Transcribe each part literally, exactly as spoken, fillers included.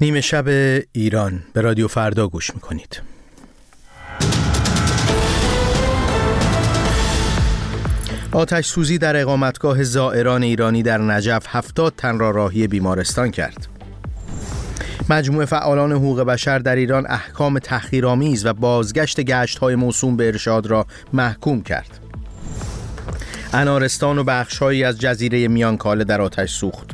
نیمه شب ایران، به رادیو فردا گوش میکنید. آتش سوزی در اقامتگاه زائران ایرانی در نجف هفتاد تن را راهی بیمارستان کرد. مجموعه فعالان حقوق بشر در ایران احکام تحقیرآمیز و بازگشت گشت‌های موسوم به ارشاد را محکوم کرد. انارستان و بخش‌هایی از جزیره میانکاله در آتش سوخت.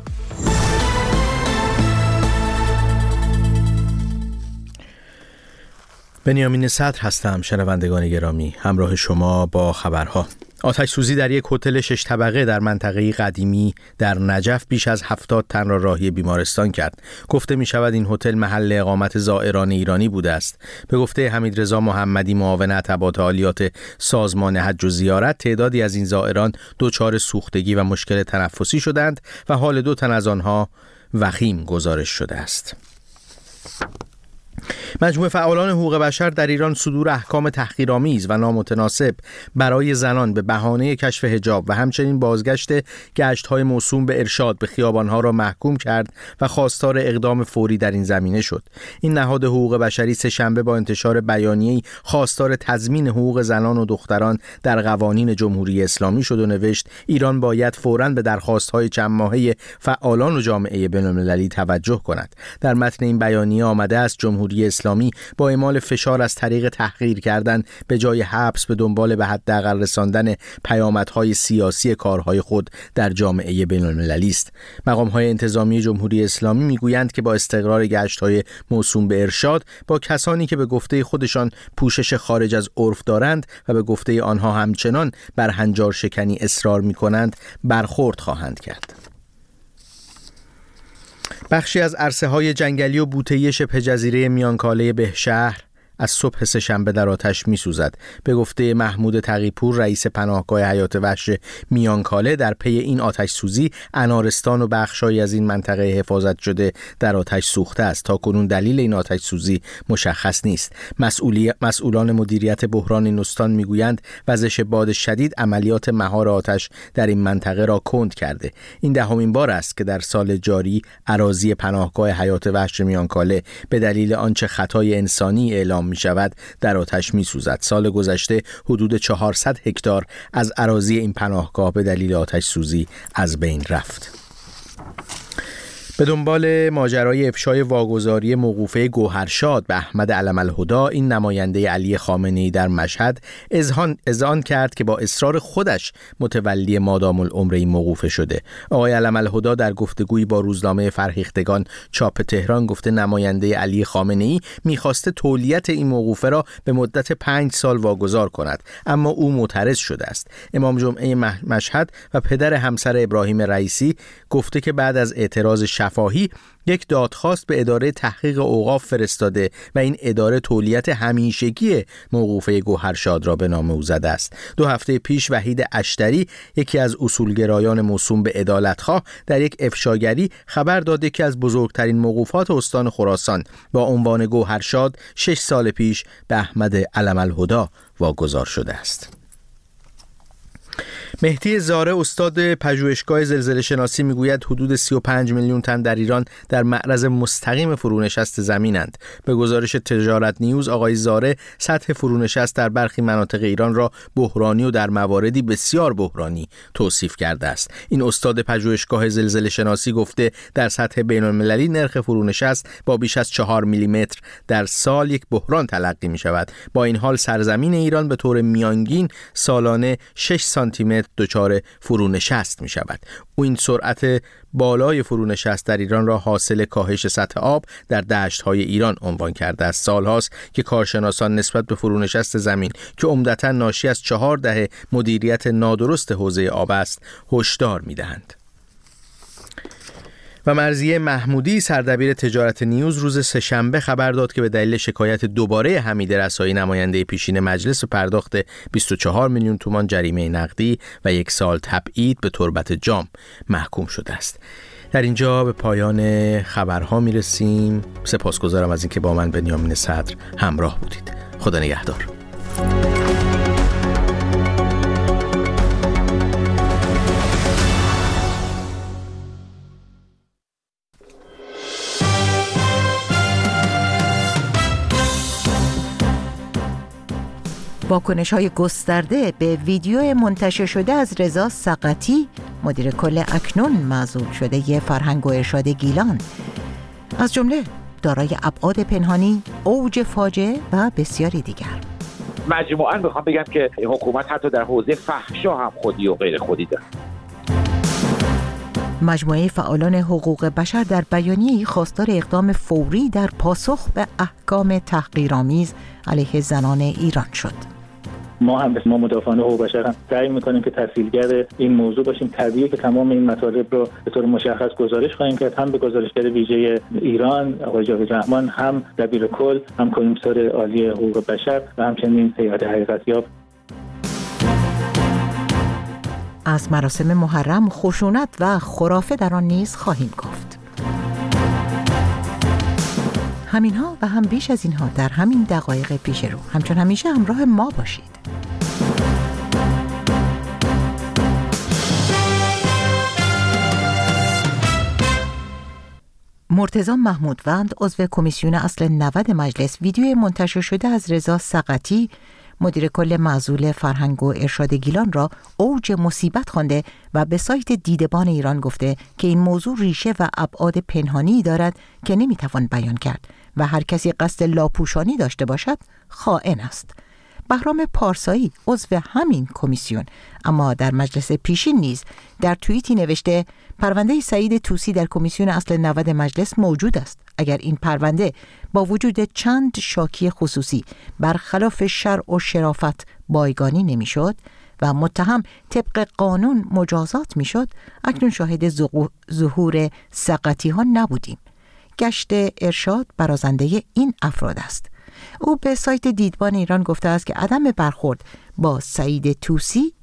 بنیامین صدر هستم. شنوندگان گرامی، همراه شما با خبرها. آتش سوزی در یک هتل شش طبقه در منطقه قدیمی در نجف بیش از هفتاد تن را راهی بیمارستان کرد. گفته می شود این هتل محل اقامت زائران ایرانی بوده است. به گفته حمیدرضا محمدی، معاون اتباط عالیات سازمان حج و زیارت، تعدادی از این زائران دچار سوختگی و مشکل تنفسی شدند و حال دو تن از آنها وخیم گزارش شده است. مجموعه فعالان حقوق بشر در ایران صدور احکام تحقیرآمیز و نامتناسب برای زنان به بهانه کشف حجاب و همچنین بازگشت گشت‌های موسوم به ارشاد به خیابان‌ها را محکوم کرد و خواستار اقدام فوری در این زمینه شد. این نهاد حقوق بشری سه‌شنبه با انتشار بیانیه‌ای خواستار تضمین حقوق زنان و دختران در قوانین جمهوری اسلامی شد و نوشت ایران باید فوراً به درخواست‌های چند ماهه فعالان و جامعه بین‌المللی توجه کند. در متن این بیانیه آمده است جمهوری اسلامی با اعمال فشار از طریق تحقیر کردن به جای حبس به دنبال به حداقل رساندن پیامدهای سیاسی کارهای خود در جامعه بین‌المللی است. مقام‌های انتظامی جمهوری اسلامی میگویند که با استقرار گشت‌های موسوم به ارشاد با کسانی که به گفته خودشان پوشش خارج از عرف دارند و به گفته آنها همچنان بر هنجار شکنی اصرار می‌کنند برخورد خواهند کرد. بخشی از عرصه‌های جنگلی و بوته‌ای شبه جزیره میانکاله بهشهر از صبح سه‌شنبه در آتش می‌سوزد. به گفته محمود تقی‌پور، رئیس پناهگاه حیات وحش میانکاله، در پی این آتش سوزی انارستان و بخش‌هایی از این منطقه حفاظت شده در آتش سوخته است. تا کنون دلیل این آتش سوزی مشخص نیست. مسئولی مسئولان مدیریت بحران این استان می‌گویند وزش باد شدید عملیات مهار آتش در این منطقه را کند کرده. این دهمین بار است که در سال جاری اراضی پناهگاه حیات وحش میانکاله به دلیل آنچه خطای انسانی اعلام می شود در آتش می سوزد. سال گذشته حدود چهارصد هکتار از اراضی این پناهگاه به دلیل آتش سوزی از بین رفت. به دنبال ماجرای افشای واگذاری موقوفه گوهرشاد به احمد علم‌الهدی، این نماینده علی خامنه‌ای در مشهد اذعان اذعان کرد که با اصرار خودش متولی مادام العمر این موقوفه شده. آقای علم‌الهدی در گفتگویی با روزنامه فرهیختگان چاپ تهران گفته نماینده علی خامنه‌ای می‌خواسته تولیت این موقوفه را به مدت پنج سال واگذار کند، اما او معترض شده است. امام جمعه مشهد و پدر همسر ابراهیم رئیسی گفته که بعد از اعتراض شفاهی یک دادخواست به اداره تحقیق اوقاف فرستاده و این اداره تولیت همیشگی موقوفه گوهرشاد را به نام او زده است. دو هفته پیش وحید اشتری، یکی از اصولگرایان موسوم به عدالتخواه، در یک افشاگری خبر داده که از بزرگترین موقوفات استان خراسان با عنوان گوهرشاد شش سال پیش به احمد علم‌الهدی واگذار شده است. مهدی زاره، استاد پژوهشگاه زلزله شناسی، میگوید حدود سی و پنج میلیون تن در ایران در معرض مستقیم فرونشست زمینند. به گزارش تجارت نیوز، آقای زاره سطح فرونشست در برخی مناطق ایران را بحرانی و در مواردی بسیار بحرانی توصیف کرده است. این استاد پژوهشگاه زلزله شناسی گفته در سطح بین‌المللی نرخ فرونشست با بیش از چهار میلیمتر در سال یک بحران تلقی می شود. با این حال سرزمین ایران به طور میانگین سالانه شش سانتی متر دچار فرونشست می شود. او این سرعت بالای فرونشست در ایران را حاصل کاهش سطح آب در دشت‌های ایران عنوان کرده است. سالهاست که کارشناسان نسبت به فرونشست زمین که عمدتاً ناشی از چهار دهه مدیریت نادرست حوزه آب است هشدار می‌دهند. و مرضیه محمودی، سردبیر تجارت نیوز، روز سه‌شنبه خبر داد که به دلیل شکایت دوباره حمید رسایی، نماینده پیشین مجلس، پرداخت بیست و چهار میلیون تومان جریمه نقدی و یک سال تبعید به تربت جام محکوم شده است. در اینجا به پایان خبرها میرسیم. سپاسگزارم از اینکه با من بنیامین صدر همراه بودید. خدا نگهدار. واکنش‌های گسترده به ویدیو منتشر شده از رضا سقطی، مدیر کل اکنون معزول شده فرهنگ و ارشاد گیلان، از جمله دارای ابعاد پنهانی، اوج فاجعه و بسیاری دیگر. مجموعاً میخوام بگم که حکومت حتی در حوزه فحشا هم خودی و غیر خودی داره. مجموعه فعالان حقوق بشر در بیانیه‌ای خواستار اقدام فوری در پاسخ به احکام تحقیرآمیز علیه زنان ایران شد. ما هم ما مدافعان حقوق بشر هم سعی می‌کنیم که تسهیلگر این موضوع باشیم. طبیعیه که تمام این مطالب رو به طور مشخص گزارش خواهیم کرد، هم به گزارشگر ویژه ایران آقای جاوید رحمان، هم دبیر کل، هم کمیسر عالی حقوق بشر و همچنین هیئت حقیقتیاب. از مراسم محرم خشونت و خرافه در آن نیز خواهیم گفت. همینها و هم بیش از اینها در همین دقایق پیش رو. همچون همیشه همراه ما باشید. مرتضی محمودوند، عضو کمیسیون اصل نود مجلس، ویدیوی منتشر شده از رضا سقطی، مدیر کل معزول فرهنگ و ارشاد گیلان را اوج مصیبت خوانده و به سایت دیدبان ایران گفته که این موضوع ریشه و ابعاد پنهانی دارد که نمیتوان بیان کرد و هر کسی قصد لاپوشانی داشته باشد خائن است. بهرام پارسایی، عضو همین کمیسیون اما در مجلس پیشین نیز، در توییتی نوشته پرونده سعید طوسی در کمیسیون اصل نود مجلس موجود است. اگر این پرونده با وجود چند شاکی خصوصی برخلاف شرع و شرافت بایگانی نمیشد و متهم طبق قانون مجازات میشد، اکنون شاهد ظهور سقطی ها نبودیم. گشت ارشاد برازنده این افراد است. او به سایت دیدبان ایران گفته است که عدم برخورد با سعید طوسی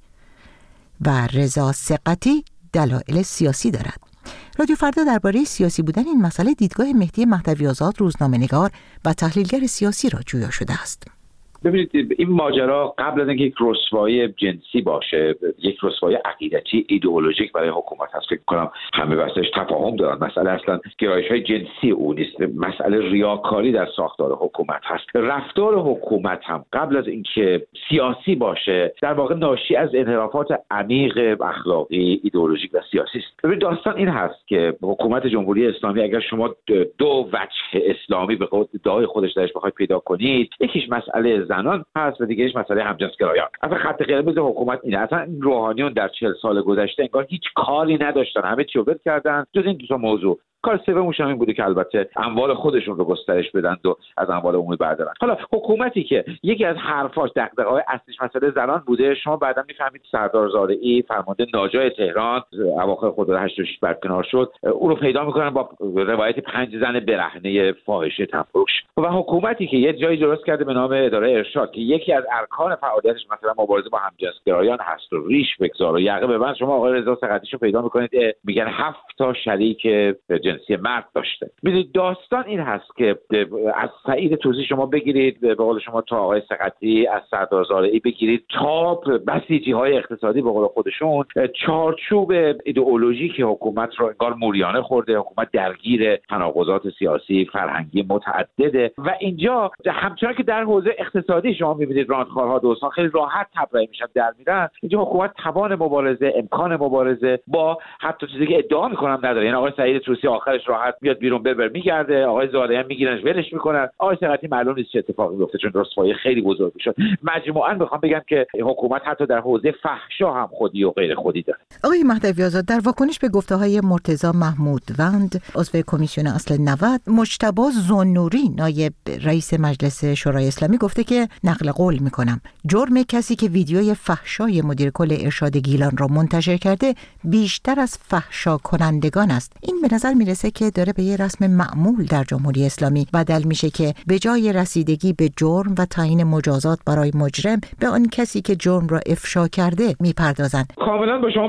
و رضا سقطی دلایل سیاسی دارد. رادیو فردا درباره سیاسی بودن این مسئله دیدگاه مهدی مهدوی آزاد، روزنامه‌نگار و تحلیلگر سیاسی را جویا شده است. ببینید، این ماجرا قبل از اینکه یک رسوایی جنسی باشه، یک رسوایی عقیدتی ایدئولوژیک برای حکومت هست. فکر کنم همه بحثش تفاهم دارن. مسئله اصلا گرایش‌های جنسی او نیست، مسئله ریاکاری در ساختار حکومت هست. رفتار حکومت هم قبل از اینکه سیاسی باشه در واقع ناشی از انحرافات عمیق اخلاقی، ایدئولوژیک و سیاسی است. ببینید، داستان این هست که حکومت جمهوری اسلامی، اگر شما دو وجه اسلامی به قول ادعای خودش درش بخواید پیدا کنید، یکیش مسئله زنان هست و دیگهش مسئله همجنسگرایان. اصلا خط قرمز حکومت اینه. اصلا روحانیون در چهل سال گذشته انگار هیچ کاری نداشتن، همه چی رو ول کردن جز این دو تا موضوع. کار سومش همین بوده که البته اموال خودشون رو گسترش بدن و از اموال عمومی بردارن. حالا حکومتی که یکی از حرفاش دغدغه‌های اصلیش مسئله زنان بوده، شما بعدا میفهمید سردار زارعی فرمانده ناجای تهران اواخر خرداد هشتاد و شش برکنار شد، او رو پیدا میکنن با روایت پنج زن برهنه فاحشه تفروش. و حکومتی که یه جایی درست کرده به نام اداره ارشاد که یکی از ارکان فعالیتش مثلا مبارزه با همجنسگرایان هست و ریش بگذار و یقه ببند، شما آقای رضا سقطی رو پیدا میکنید میگن هفت تا شریک جنسی مرد داشته. میدونید داستان این هست که از سعید طوسی شما بگیرید، به قول شما تا آقای سقطی، از سردار زارعی بگیرید تا بسیجی های اقتصادی به قول خودشون، چارچوب ایدئولوژیک حکومت رو انگار موریانه خورده. حکومت درگیر تناقضات سیاسی فرهنگی متعدده و اینجا همچنان که در حوزه اقتصادی شما میبینید راندخوارها دوستان خیلی راحت تبرئه میشن در میرن، اینجا حکومت توان مبارزه، امکان مبارزه با حتی چیزی که ادعا میکنم نداره. یعنی آقای سعید طوسی آخرش راحت میاد بیرون بربر میگرده، آقای زارعی میگیرنش ولش میکنن، آقای سقطی معلوم نیست چه اتفاقی میفته چون رسوایی خیلی بزرگ شد. مجموعاً میخوام بگم که حکومت حتی در حوزه فحشا هم خودی و غیر خودی داره. آقای مهدوی آزاد، در واکنش به گفته‌های مرتضی محمودوند، عضو کمیسیون اصل نود، مجتبی ذوالنوری، نایب رئیس مجلس شورای اسلامی، گفته که نقل قول میکنم جرم کسی که ویدیوی فحشای مدیر کل ارشاد گیلان را منتشر کرده بیشتر از فحشا کنندگان است. این به نظر میرسه که داره به یه رسم معمول در جمهوری اسلامی بدل میشه که به جای رسیدگی به جرم و تعیین مجازات برای مجرم، به آن کسی که جرم را افشا کرده میپردازند. کاملا با شما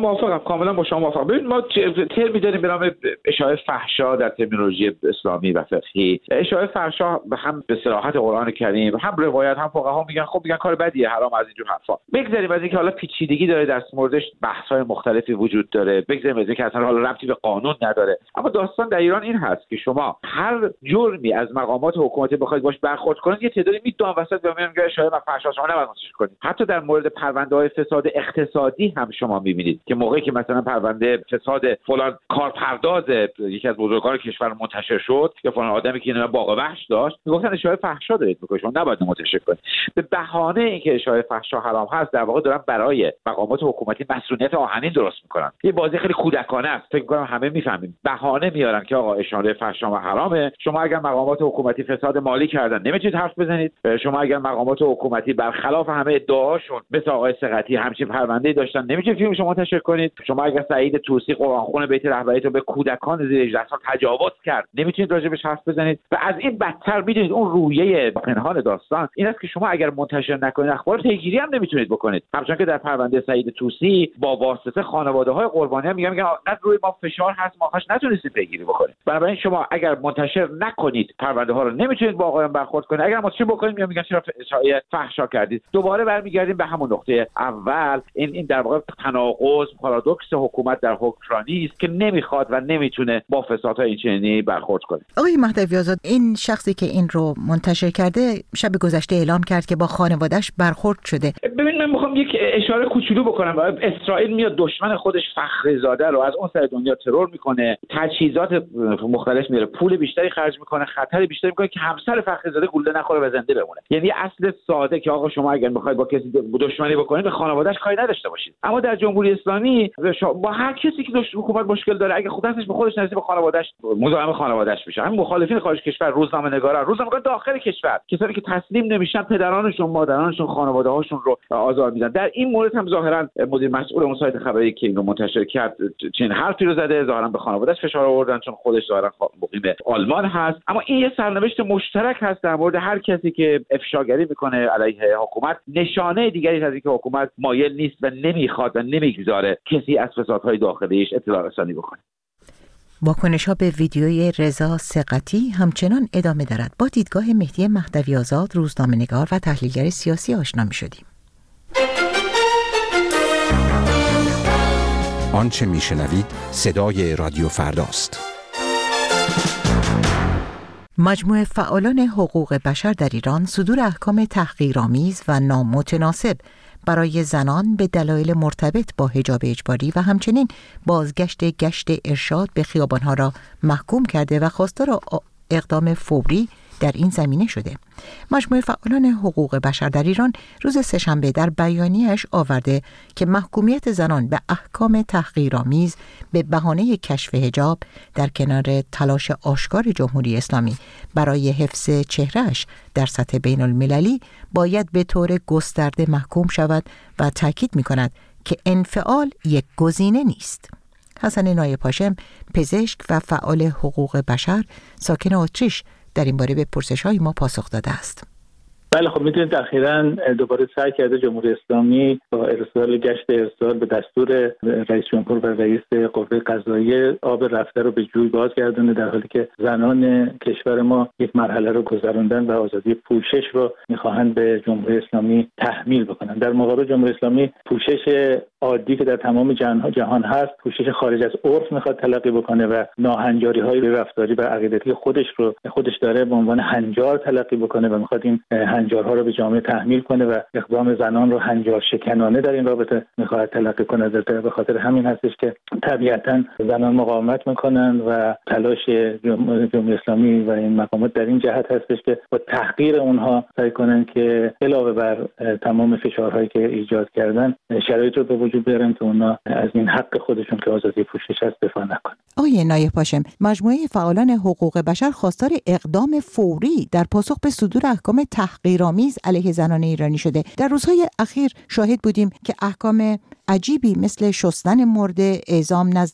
موافقم، کاملا با شما موافقم. ببین ما ترمی داریم به نام اشاعه فحشا در ترمینولوژی اسلامی و فقهی. اشاعه فحشا هم به صراحت قرآن کریم، هم روایت، هم فقها میگن خب میگن کار بدیه، حرام، از اینجور حرفا. بگذاریم از اینکه حالا پیچیدگی داره در موردش، بحث‌های مختلفی وجود داره، بگذاریم از اینکه اصلا حالا ربطی به قانون نداره، اما داستان در ایران این هست که شما هر جرمی از مقامات حکومتی بخواید باش برخورد کنید، یه تعدادی میدون وسط به میگن اشاعه فحشا شما نباید منتشر کنید. حتی در مورد پرونده‌های فساد اقتصادی هم شما می‌بینید که موقعی که مثلا پرونده فساد فلان کارپرداز یکی از بزرگان کشور منتشر شد یا فلان آدمی که باغ وحش داشت، میگفتن اشاعه فحشا دارید میکنید، شما نباید منتشر کنید. به بهانه اینکه اشاعه فحشا حرام هست، در واقع دارن برای مقامات حکومتی مسئولیت آهنین درست میکنن. یه بازی خیلی کودکانه است، فکر می‌کنم همه میفهمیم. بهانه میارن که آقا اشاعه فحشا و حرامه، شما اگر مقامات حکومتی فساد مالی کردن نمیتونید حرف بزنید، شما اگر مقامات حکومتی برخلاف همه ادعاشون مثل آقای ثقتی همچین پرونده‌ای داشتن نمیتونید فیلمشو منتشر کنید. شما اگر سعید طوسی قرآنخوان بیت رهبری تو به کودکان زیر هجده سال تجاوز کرد نمیتونید راجع بهش حرف بزنید. و از این بدتر میدونید اون رویه پنهان داستان این است که شما اگر منتشر نکنید اخبار پیگیری هم نمیتونید بکنید. همچنان که در پرونده سعید طوسی با واسطه خانواده‌های قربانی هم میگن میگن نه روی ما فشار هست، ما خاص نتونستید پیگیری بکنید. بنابراین شما اگر منتشر نکنید پرونده ها رو نمیتونید با آقایان برخورد کنید. اگر منتشر بکنید میگن میگن چرا اشاعه فحشا کردید. دوباره برمیگردیم به همون نقطه اول. این این در واقع تناقض، پارادوکس حکومت در حکمرانی است که نمیخواد و نمیتونه با فسادهای این چنینی برخورد کنه. آقای مهدوی آزاد، این شخصی که این رو منتشر کرده شب گذشته اعلام کرد که با خانواده‌اش برخورد شده. ببین من میخوام یک اشاره کوچولو بکنم. اسرائیل میاد دشمن خودش فخرزاده رو از اون سر دنیا ترور میکنه، تجهیزات مختلف میاره، پول بیشتری خرج میکنه، خطر بیشتری میکنه که همسر فخرزاده گوله نخوره و زنده بمونه. یعنی اصل ساده که آقا شما اگر میخواید با کسی دشمنی بکنید به خانواده‌اش کاری نداشته باشید. اما در جمهوری اسلامی با هر کسی که دشمن حکومت مشکل داره اگه خود دستش به خودش نرسه به خانواده‌اش مزاحم خانواده‌اش میشه. همین مخالفین خارج کشور، روزنامه‌نگاران، روزنامه‌نگار داخل کشور، کسانی که تسلیم نمیشن پدرانشون، مادرانشون، خانواده‌هاشون رو آزار میدن. در این مورد هم ظاهرا مدیر مسئول اون سایت خبری که اینو منتشر کرد چنین حرفی رو زده، ظاهرا به خانواده‌اش فشار آوردن چون خودش ظاهرا مقیم آلمان هست. اما این یه سرنوشت مشترک هست در مورد هر کسی که افشاگری میکنه علیه حکومت. نشانه دیگری از اینکه حکومت مایل نیست و نمیخواد و نمیگذاره کسی از فسادهای داخلیش اطلاع رسانی بکنه. واکنش‌ها به ویدیوی رضا ثقتی همچنان ادامه دارد. با دیدگاه مهدی مهدوی آزاد، روزنامه‌نگار و تحلیلگر سیاسی آشنا می‌شدیم. آنچه میشنوید صدای رادیو فرداست. مجموعه فعالان حقوق بشر در ایران صدور احکام تحقیرآمیز و نامتناسب برای زنان به دلایل مرتبط با حجاب اجباری و همچنین بازگشت گشت ارشاد به خیابانها را محکوم کرده و خواستار اقدام فوری در این زمینه شده. مجموعه فعالان حقوق بشر در ایران روز سه‌شنبه در بیانیه‌اش آورده که محکومیت زنان به احکام تحقیرآمیز به بهانه کشف حجاب در کنار تلاش آشکار جمهوری اسلامی برای حفظ چهرهش در سطح بین المللی باید به طور گسترده محکوم شود و تاکید می‌کند که انفعال یک گزینه نیست. حسن نایب هاشم، پزشک و فعال حقوق بشر ساکن اتریش، در این باره به پرسش‌های ما پاسخ داده است. بله خب میدونید اخیراً دوباره سعی کرده جمهوری اسلامی با ارسال گشت ارسال به دستور رئیس جمهور و رئیس قوه قضاییه آب رفته رو به جوی بازگردونه، در حالی که زنان کشور ما یک مرحله رو گذروندن و آزادی پوشش رو میخواهند به جمهوری اسلامی تحمیل بکنن. در مقابل جمهوری اسلامی پوشش عادی که در تمام جهان هست، پوشش خارج از عرف میخواد تلقی بکنه و ناهنجاری‌های رفتاری و عقیدتی خودش رو خودش داره به عنوان هنجار تلقی بکنه و میخواد این هنجارها رو به جامعه تحمیل کنه و اقدام زنان رو هنجار شکنانه در این رابطه میخواد تلقی کنه. به خاطر همین هستش که طبیعتاً زنان مقاومت میکنن و تلاش جمهوری اسلامی و این مقامات در این جهت هستش که با تحقیر اونها سعی کنن که علاوه بر تمام فشارهایی که ایجاد کردن شرایط رو به وجود بیارن که اونها از این حق خودشون که آزادی پوشش هست دفاع نکنن. آقای نایب هاشم، مجموعه فعالان حقوق بشر خواستار اقدام فوری در پاسخ به صدور احکام تحقیرآمیز علیه زنان ایرانی شده. در روزهای اخیر شاهد بودیم که احکام عجیبی مثل شستن مرده، اعزام نزد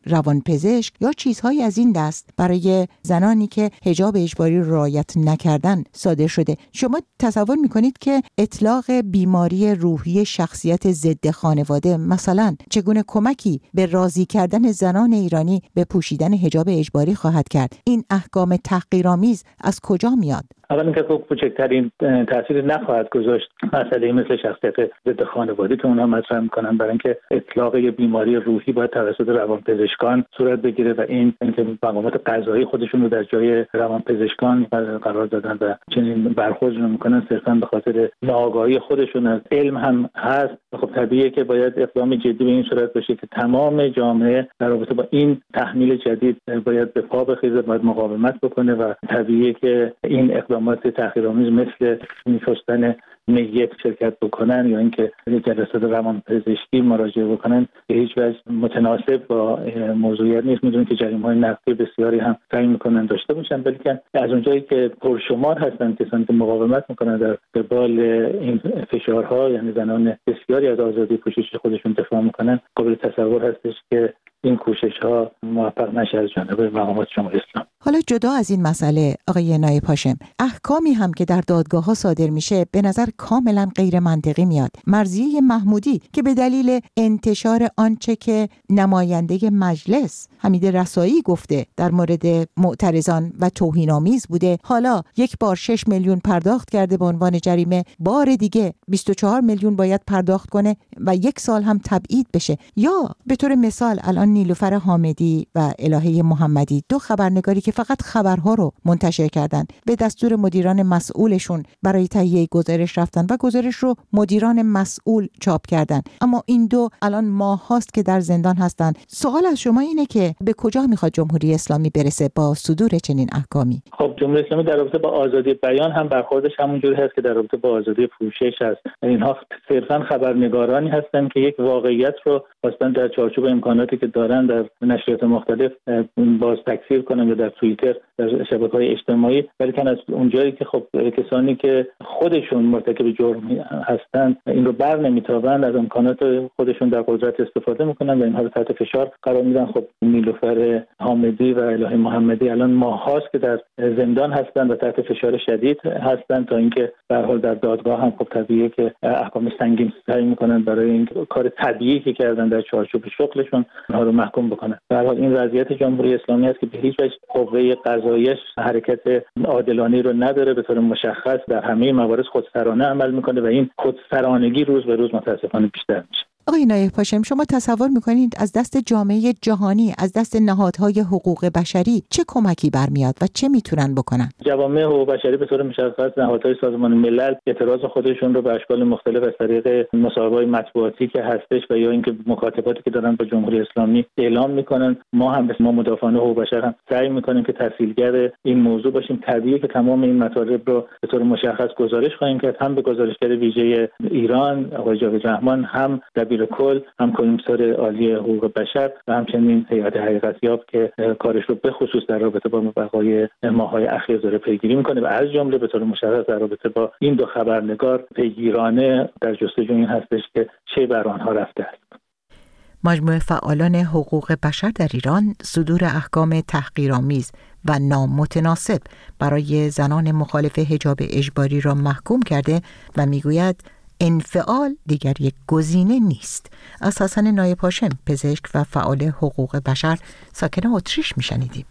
روانپزشک یا چیزهایی از این دست برای زنانی که حجاب اجباری رو رعایت نکردن صادر شده. شما تصور میکنید که اطلاق بیماری روحی شخصیت ضد خانواده مثلا چگونه کمکی به راضی کردن زنان ایرانی به پوشیدن حجاب اجباری خواهد کرد؟ این احکام تحقیرآمیز از کجا میاد؟ اول اینکه خب کوچکترین تاثیر نخواهد گذاشت مسئله مثل شخصیت ضد خانواده که اونها مطرح میکنن، برای اینکه اطلاق یه بیماری روحی باید توسط روانپزشکان صورت بگیره و این اینکه مقامات قضایی خودشون رو در جای روانپزشکان قرار دادن و چنین برخورد رو میکنن صرفا به خاطر ناآگاهی خودشون از علم هم هست. خب طبیعیه که باید اقدام جدی به این صورت باشه که تمام جامعه در رابطه با این تحمیل جدید باید به پا بخیزه، باید مقاومت بکنه و طبیعیه که این اقدامات تحقیرآمیز مثل میشستن میت شرکت بکنن یا اینکه جلسات روانپزشکی مراجعه بکنن به هیچ وجه متناسب با موضوعیت نیست. میدونید که جریمه‌های نقدی بسیاری هم سعی میکنن داشته باشن، بلکه از اونجایی که پرشمار هستن کسانی که مقاومت میکنن در قبال این فشارها، یعنی زنان بسیاری از آزادی پوشش خودشون دفاع میکنن، قابل تصور هستش که این کوشش‌ها موفق نشه از جانب مقامات جمهوری اسلامی. حالا جدا از این مسئله آقای نایب هاشم، احکامی هم که در دادگاه‌ها صادر میشه به نظر کاملا غیر منطقی میاد. مرضیه محمودی که به دلیل انتشار آنچه که نماینده مجلس حمید رسایی گفته در مورد معترضان و توهین‌آمیز بوده، حالا یک بار شش میلیون پرداخت کرده به عنوان جریمه، بار دیگه بیست و چهار میلیون باید پرداخت کنه و یک سال هم تبعید بشه. یا به طور مثال الان نیلوفر حامدی و الهه محمدی، دو خبرنگاری که فقط خبرها رو منتشر کردن، به دستور مدیران مسئولشون برای تهیه گزارش رفتن و گزارش رو مدیران مسئول چاپ کردن، اما این دو الان ماه هاست که در زندان هستن. سوال از شما اینه که به کجا میخواد جمهوری اسلامی برسه با صدور چنین احکامی؟ خب جمهوری اسلامی در رابطه با آزادی بیان هم برخوردش همونجوری هست که در رابطه با آزادی پوشش هست. اینها صرفا خبرنگارانی هستن که یک واقعیت رو خواستن در چارچوب امکاناتی که دارن در نشریات مختلف باز تکثیر کنن یا در توییتر، در شبکه‌های اجتماعی، بلکه از اونجایی که خب کسانی که خودشون مرتکب جرم هستن این رو بر نمیتابند، از امکانات خودشون در قدرت استفاده میکنن و اینها رو تحت فشار قرار میدن. خب نیلوفر حامدی و الهه محمدی الان ماهاست که در زندان هستن و تحت فشار شدید هستن تا اینکه به هر حال در دادگاه هم خب طبیعیه که احکام سنگین سعی میکنن برای این کار طبیعی که کردن در چارچوب شغلشون اونها رو محکوم بکنن. به هر حال این وضعیت جمهوری اسلامی است که به هیچ وجه قوه قضاییش حرکت عادلانه رو نداره، به طور مشخص در همه موارد خودسرانه عمل میکنه و این خودسرانگی روز به روز متاسفانه بیشتر میشه. آقای نایب هاشم، شما تصور میکنید از دست جامعه جهانی، از دست نهادهای حقوق بشری چه کمکی برمیاد و چه میتونن بکنن؟ جوامع حقوق بشری به طور مشخص نهادهای سازمان ملل اعتراض خودشون رو به اشکال مختلف از طریق مصاحبه‌های مطبوعاتی که هستش و یا اینکه مکاتباتی که دارن با جمهوری اسلامی اعلام میکنن. ما هم به ما مدافعان حقوق بشر هم سعی میکنیم که تسهیلگر این موضوع باشیم. طبیعیه که تمام این مطالب رو به طور مشخص گزارش خواهیم کرد، هم به گزارشگر ویژه ایران آقای جاوید رحمان، هم کل هم کمیسر عالی حقوق بشر و همچنین هیئت حقیقتیاب که کارش رو به خصوص در رابطه با وقایع ماه‌های اخیر داره پیگیری میکنه و از جمله به طور مشخص در رابطه با این دو خبرنگار پیگیرانه در جستجو این هستش که چه بر آنها رفته است. مجموعه فعالان حقوق بشر در ایران صدور احکام تحقیرآمیز و نامتناسب برای زنان مخالف حجاب اجباری را محکوم کرده و میگوید انفعال دیگر یک گزینه نیست. از حسن نایب هاشم، پزشک و فعال حقوق بشر ساکن اتریش میشنیدیم.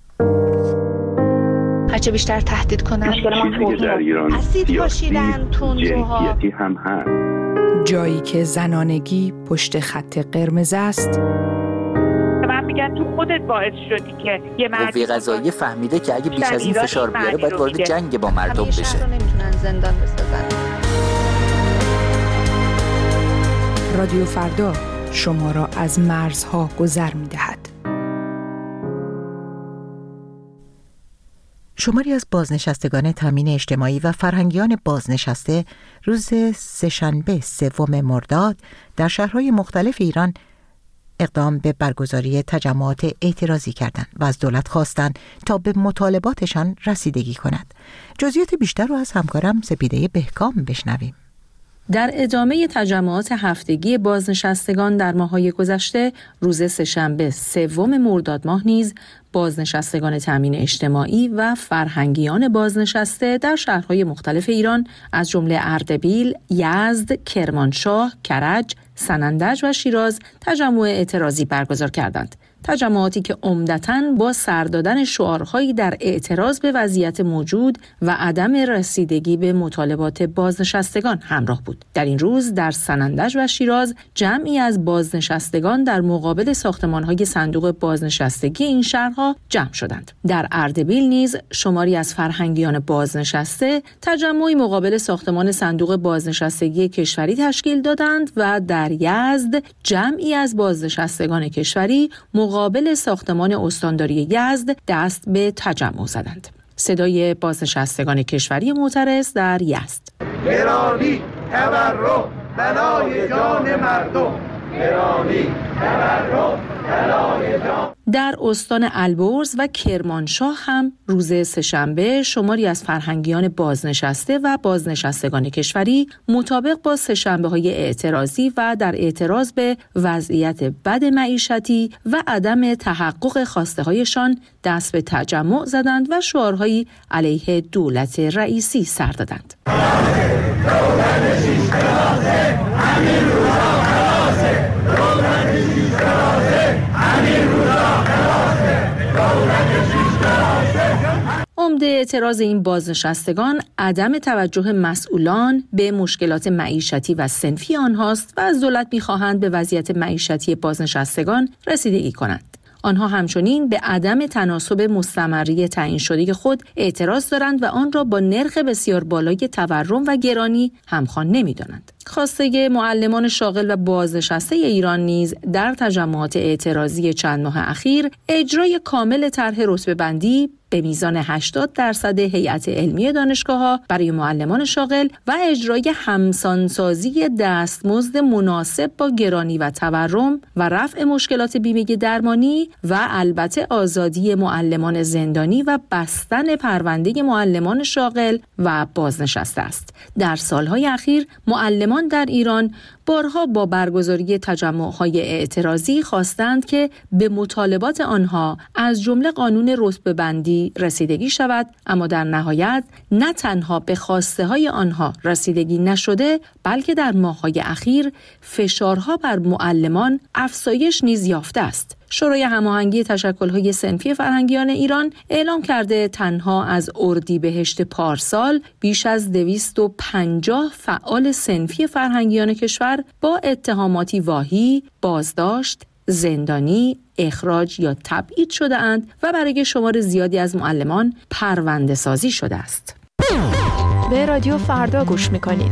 هرچه بیشتر تهدید کنن اسید پاشیدن تندروها هم هست. جایی که زنانگی پشت خط قرمز است. من میگم تو خودت باعث شدی که یه مردی قوه قضاییه فهمیده که اگه بیش از این فشار بیاره باید وارد جنگ با مردم بشه. همیشه رو نمیتونن زندان بسازن. رادیو فردا شما را از مرزها گذر می‌دهد. شماری از بازنشستگان تامین اجتماعی و فرهنگیان بازنشسته روز سه‌شنبه سوم مرداد در شهرهای مختلف ایران اقدام به برگزاری تجمعات اعتراضی کردند و از دولت خواستند تا به مطالباتشان رسیدگی کند. جزئیات بیشتر رو از همکارم سپیده بهکام بشنویم. در ادامه تجمعات هفتگی بازنشستگان در ماه‌های گذشته، روز سه‌شنبه سوم مرداد ماه نیز بازنشستگان تامین اجتماعی و فرهنگیان بازنشسته در شهرهای مختلف ایران از جمله اردبیل، یزد، کرمانشاه، کرج، سنندج و شیراز تجمع اعتراضی برگزار کردند. تجمعاتی که عمدتاً با سر دادن شعارهایی در اعتراض به وضعیت موجود و عدم رسیدگی به مطالبات بازنشستگان همراه بود. در این روز در سنندج و شیراز جمعی از بازنشستگان در مقابل ساختمان‌های صندوق بازنشستگی این شهرها جمع شدند. در اردبیل نیز شماری از فرهنگیان بازنشسته تجمعی مقابل ساختمان صندوق بازنشستگی کشوری تشکیل دادند و در یزد جمعی از بازنشستگان کشوری مقابل ساختمان استانداری یزد دست به تجمع زدند. صدای بازنشستگان کشوری معترض در یزد: گرانی، تورم، بلای جان مردم. گرانی، تورم، بلای جان. در استان البرز و کرمانشاه هم روز سه‌شنبه شماری از فرهنگیان بازنشسته و بازنشستگان کشوری مطابق با سه‌شنبه‌های اعتراضی و در اعتراض به وضعیت بد معیشتی و عدم تحقق خواسته‌هایشان دست به تجمع زدند و شعارهایی علیه دولت رئیسی سر دادند. دولت شیش کلاسه، همین روزا خلاصه. دولت شیش کلاسه، همین روزا خلاصه. دولت شیش کلاسه. عمده اعتراض این بازنشستگان عدم توجه مسئولان به مشکلات معیشتی و صنفی آنهاست و از دولت می‌خواهند به وضعیت معیشتی بازنشستگان رسیدگی کنند. آنها همچنین به عدم تناسب مستمری تعیین شده خود اعتراض دارند و آن را با نرخ بسیار بالای تورم و گرانی همخوان نمی‌دانند. خواسته معلمان شاغل و بازنشسته ایران نیز در تجمعات اعتراضی چند ماه اخیر اجرای کامل طرح رتبه‌بندی به میزان هشتاد درصد هیئت علمی دانشگاه‌ها برای معلمان شاغل و اجرای همسانسازی دستمزد مناسب با گرانی و تورم و رفع مشکلات بیمه درمانی و البته آزادی معلمان زندانی و بستن پرونده معلمان شاغل و بازنشسته است. در سالهای اخیر معلمان در ایران بارها با برگزاری تجمع‌های اعتراضی خواستند که به مطالبات آنها از جمله قانون رتبه‌بندی رسیدگی شود، اما در نهایت نه تنها به خواسته‌های آنها رسیدگی نشده، بلکه در ماه‌های اخیر فشارها بر معلمان افزایش نیز یافته است. شورای هماهنگی تشکل‌های صنفی فرهنگیان ایران اعلام کرده تنها از اردیبهشت پارسال بیش از دویست و پنجاه فعال صنفی فرهنگیان کشور با اتهاماتی واهی، بازداشت، زندانی، اخراج یا تبعید شده اند و برای شمار زیادی از معلمان پرونده سازی شده است. به رادیو فردا گوش می‌کنید.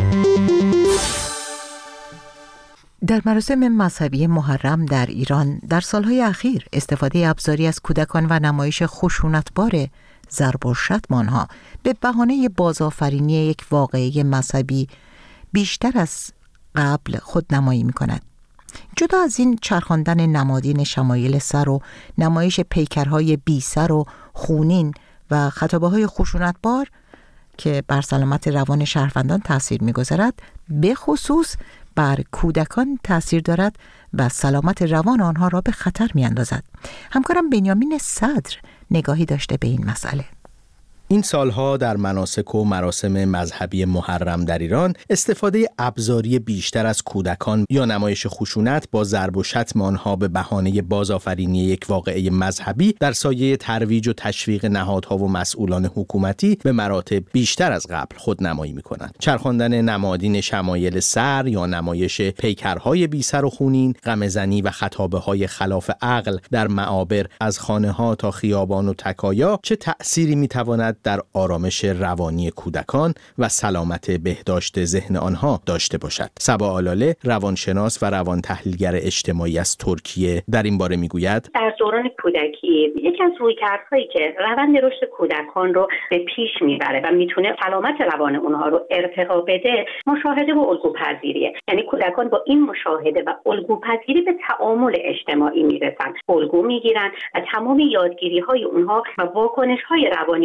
در مراسم مذهبی محرم در ایران در سالهای اخیر استفاده ابزاری از کودکان و نمایش خشونتبار ضرب و شتم‌ها به بهانه بازآفرینی یک واقعه مذهبی بیشتر از قبل خودنمایی می‌کند. جدا از این چرخاندن نمادین شمایل سر و نمایش پیکرهای بی سر و خونین و خطابه‌های خشونتبار که بر سلامت روان شهروندان تأثیر می‌گذارد، به خصوص بر کودکان تأثیر دارد و سلامت روان آنها را به خطر می‌اندازد. همکارم بنیامین صدر نگاهی داشته به این مسئله. این سالها در مناسک و مراسم مذهبی محرم در ایران استفاده ابزاری بیشتر از کودکان یا نمایش خشونت با ضرب و شتم آنها به بهانه بازآفرینی یک واقعه مذهبی در سایه ترویج و تشویق نهادها و مسئولان حکومتی به مراتب بیشتر از قبل خودنمایی می‌کنند. چرخاندن نمادین شمایل سر یا نمایش پیکرهای بی سر و خونین، غم‌زنی و خطابه‌های خلاف عقل در معابر از خانه‌ها تا خیابان و تکایا چه تأثیری می‌تواند در آرامش روانی کودکان و سلامت بهداشت ذهن آنها داشته باشد. صبا آلاله روانشناس و روان تحلیلگر اجتماعی از ترکیه در این باره میگوید: در دوران کودکی یکی از رویکردهایی که روند رشد کودکان رو به پیش میبره و میتونه سلامت روان اونها رو ارتقا بده، مشاهده و الگوپذیریه. یعنی کودکان با این مشاهده و الگوپذیری به تعامل اجتماعی میرسن، الگو میگیرن و تمام یادگیری‌های اونها و واکنش‌های روانی اونها بر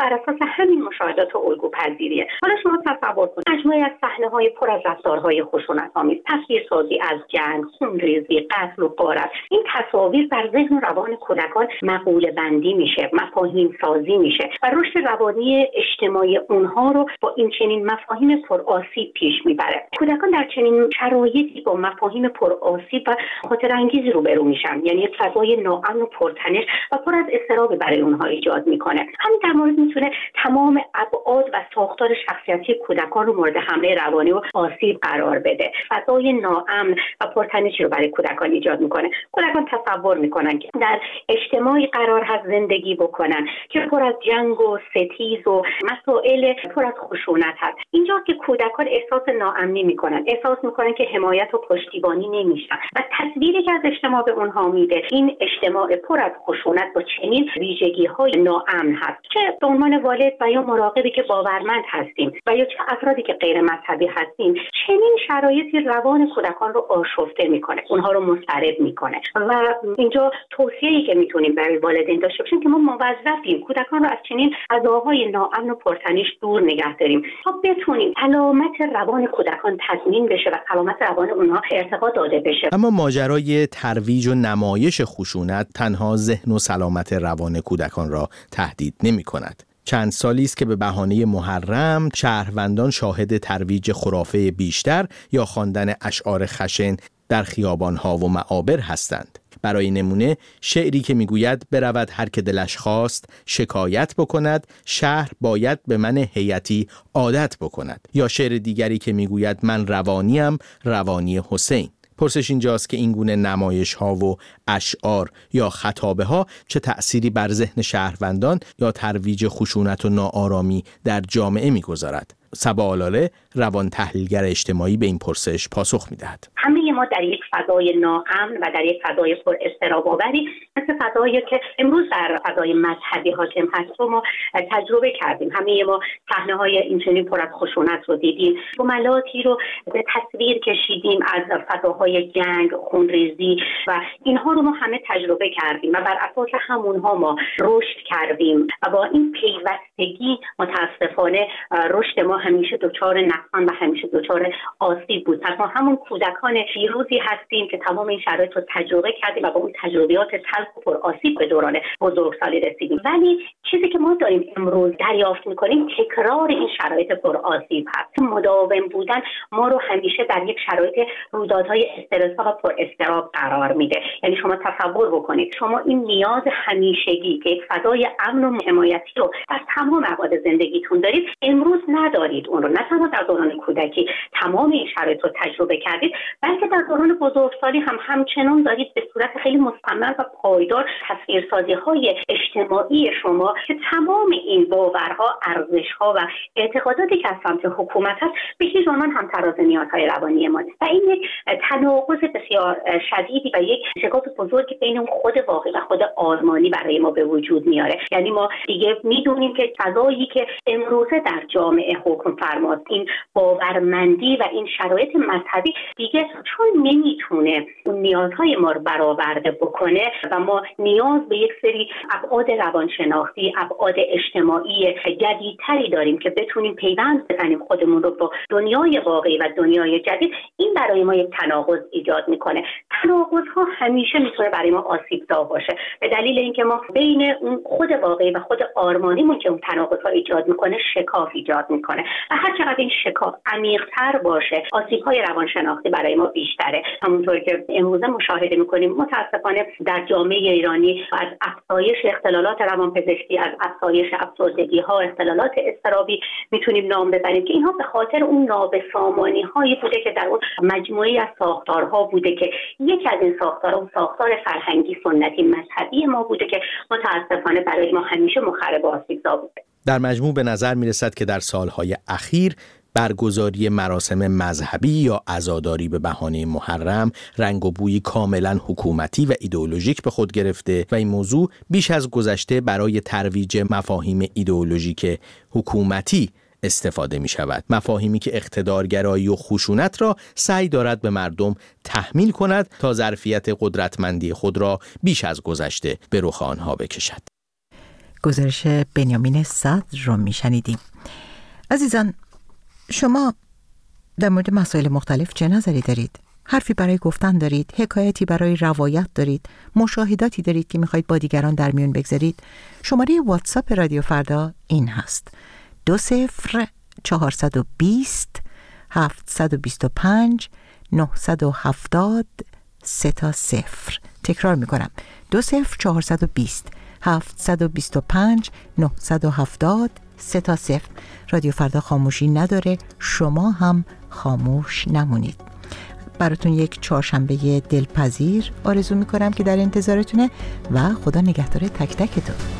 بر اساس همین مشاهدات و الگوپذیریه. حالا شما تصور کنید مجموعه از صحنه‌های پر از رفتارهای خشونت‌آمیز، تصویرسازی از جنگ، خونریزی، قتل و غارت. این تصاویر بر ذهن و روان کودکان مقوله بندی میشه، مفاهیم سازی میشه و رشد روانی اجتماعی اونها رو با این چنین مفاهیم پرآسیب پیش میبره. کودکان در چنین شرایطی با مفاهیم پرآسیب و خاطر انگیزی روبرو میشن، یعنی یک فضای ناامن و پرتنش و پر از اضطراب برای اونها ایجاد میکنه. همین در مورد میتونه تمام ابعاد و ساختار شخصیتی کودکان رو مورد حمله روانی و آسیب قرار بده. فضای ناامن و پرتنشی رو برای کودکان ایجاد میکنه. کودکان تصور میکنن که در اجتماعی قرار هست زندگی بکنن که پر از جنگ و ستیز و مسائل پر از خشونت هست. اینجا که کودکان احساس ناامنی میکنن، احساس میکنن که حمایت و پشتیبانی نمیشن و تصویری که از اجتماع به اونها میده این اجتماع پر از خشونت با چنین ویژگی‌های ناامن هست. چه به عنوان والد و یا مراقبی که باورمند هستیم و یا چه افرادی که غیر مذهبی هستیم، چنین شرایطی روان کودکان رو آشفته میکنه، اونها رو مضطرب میکنه. و اینجا توصیه‌ای که میتونیم برای والدین داشته باشیم که ما موظفیم کودکان رو از چنین فضاهای ناامن و پرتنش دور نگه داریم تا بتونیم سلامت روان کودکان تضمین بشه و سلامت روان اونها ارتقا داده بشه. اما ماجرای ترویج و نمایش خشونت تنها ذهن و سلامت روان کودکان را تهدید نمی‌کند. چند سالی است که به بهانه محرم شهروندان شاهد ترویج خرافه بیشتر یا خواندن اشعار خشن در خیابان‌ها و معابر هستند. برای نمونه شعری که میگوید برود هر که دلش خواست شکایت بکند، شهر باید به من هیئتی عادت بکند. یا شعر دیگری که میگوید من روانیم، روانی حسین. پرسش اینجاست که این گونه نمایش ها و اشعار یا خطابه ها چه تأثیری بر ذهن شهروندان یا ترویج خشونت و ناآرامی در جامعه میگذارد؟ صبا آلاله روان تحلیلگر اجتماعی به این پرسش پاسخ میدهد. همه ما در یک فضای ناامن و در یک فضای پر اضطراب آوری مثل فضایی که امروز در فضای مذهبی حاکم هست رو ما تجربه کردیم. همه ما صحنه‌های اینچنین پر از خشونت رو دیدیم، جملاتی رو به تصویر کشیدیم از فضاهای جنگ، خونریزی و اینها رو ما همه تجربه کردیم و بر اساس همونها ما رشد کردیم و با این پیوستگی متاسفانه رشد ما همیشه دچار نقصان و همیشه دچار آسیب بود. پس ما همون کودکان پیروزی هستیم که تمام این شرایط رو تجربه کردیم و با اون تجربیات تلخ و پر آسیب به دوران بزرگسالی رسیدیم. ولی چیزی که ما داریم امروز دریافت می‌کنیم تکرار این شرایط پر آسیب هست. مداوم بودن ما رو همیشه در یک شرایط رویدادهای استرس و پر اضطراب قرار میده. یعنی شما تصور بکنید شما این نیاز همیشگی که یک فضای امن و حمایتی رو در تمام ابعاد زندگیتون دارید امروز ندارید. اون رو نه تنها در دوران کودکی تمام این شرایط رو تجربه کردید، بلکه در دوران بزرگسالی هم همچنان دارید به صورت خیلی مستمر و پایدار تصویرسازی‌های اجتماعی شما که تمام این باورها، ارزش‌ها و اعتقاداتی که از سمت حکومت هست به هیچ عنوان هم‌تراز نیازهای روانی ما نیست. و این یک تناقض بسیار شدیدی و یک شکاف بزرگی بین اون خود واقعی و خود آرمانی برای ما به وجود میاره. یعنی ما دیگه میدونیم که فضایی که امروزه در جامعه حکم فرماست، این باورمندی و این شرایط مذهبی دیگه چون نمیتونه اون نیازهای ما رو برآورده بکنه و ما نیاز به یک سری ابعاد روانشناختی، ابعاد اجتماعی جدیدتری داریم که بتونیم پیوند بزنیم خودمون رو با دنیای واقعی و دنیای جدید. این برای ما یک تناقض ایجاد میکنه. تناقض‌ها همیشه میتونه برای ما آسیب‌زا باشه به دلیل اینکه ما بین اون خود واقعی و خود آرمانیمون که اون تناقض‌ها ایجاد میکنه شکاف ایجاد میکنه و هر چقدر این شکاف عمیق‌تر باشه آسیب‌های روانشناختی برای ما بیشتره. همونطور که امروزه مشاهده میکنیم متاسفانه در جامعه ایرانی از افزایش اختلالات روانپزشکی، از افزایش افسردگی‌ها، اختلالات اضطرابی میتونیم نام ببریم که اینها به خاطر اون نابسامانی‌هایی بوده که در اون مجموعه‌ای از ساختارها بوده که یکی از این ساختارها ساختار فرهنگی سنتی مذهبی ما بوده که متاسفانه برای ما همیشه مخرب و آسیب‌زا بوده. در مجموع به نظر میرسد که در سالهای اخیر برگزاری مراسم مذهبی یا عزاداری به بهانه محرم رنگ و بویی کاملا حکومتی و ایدئولوژیک به خود گرفته و این موضوع بیش از گذشته برای ترویج مفاهیم ایدئولوژیک حکومتی استفاده می شود. مفاهیمی که اقتدارگرایی و خشونت را سعی دارد به مردم تحمیل کند تا ظرفیت قدرتمندی خود را بیش از گذشته به رخ آنها بکشد. گزارش بنیامین صدر رو میشنیدیم. عزیزان، شما در مورد مسائل مختلف چه نظری دارید؟ حرفی برای گفتن دارید؟ حکایتی برای روایت دارید؟ مشاهداتی دارید که میخواید با دیگران در میون بگذارید؟ شماره واتساپ رادیو فردا این هست: دو صفر چهارصد و بیست هفتصد و بیست و پنج نهصد و هفتاد سه تا صفر. تکرار میکنم: دو صفر چهارصد و بیست هفتصد و بیست و پنج نهصد و هفتاد سه تا صفر. رادیو فردا خاموشی نداره، شما هم خاموش نمونید. براتون یک چهارشنبه دلپذیر آرزو میکنم که در انتظارتونه و خدا نگهدار تک تکتون.